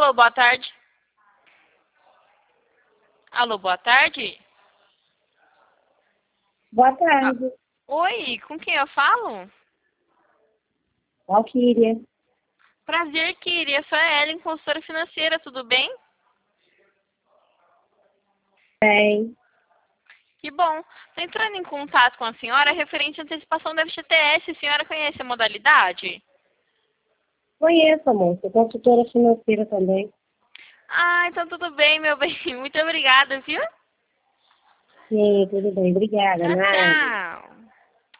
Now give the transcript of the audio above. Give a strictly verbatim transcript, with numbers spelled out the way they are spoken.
Alô, boa tarde. Alô, boa tarde. Boa Ah, tarde, oi, com quem eu falo? Valquíria. Prazer, Kiri. Eu sou a Ellen, consultora financeira, tudo bem? Bem, Que bom. Estou entrando em contato com a senhora referente à antecipação da F G T S. A senhora conhece a modalidade? conheço, amor. Sou consultora financeira também. Ah, então tudo bem, meu bem. Muito obrigada, viu? Sim, tudo bem. Obrigada, Tchau, nada. tchau.